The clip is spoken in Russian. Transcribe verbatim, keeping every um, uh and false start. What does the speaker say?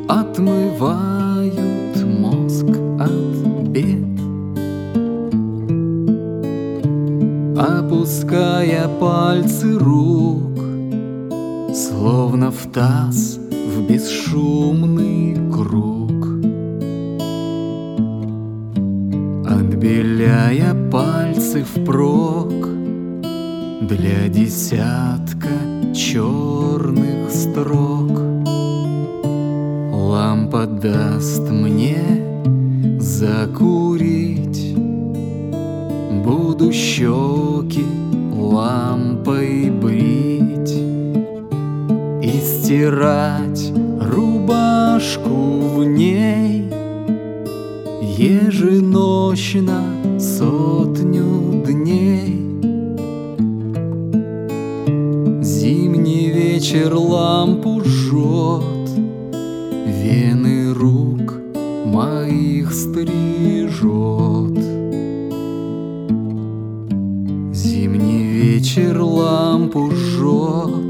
отмывают мозг от бед, опуская пальцы рук, словно в таз, в бесшумный круг, отбеляя пальцы впрок для десятка черных строк. Лампа даст мне закурить, буду щеки лампой брить и стирать рубашку в ней еженощно сотню дней. Зимний вечер лампу жжет, вены рук моих стрижет. Зимний вечер лампу жжет,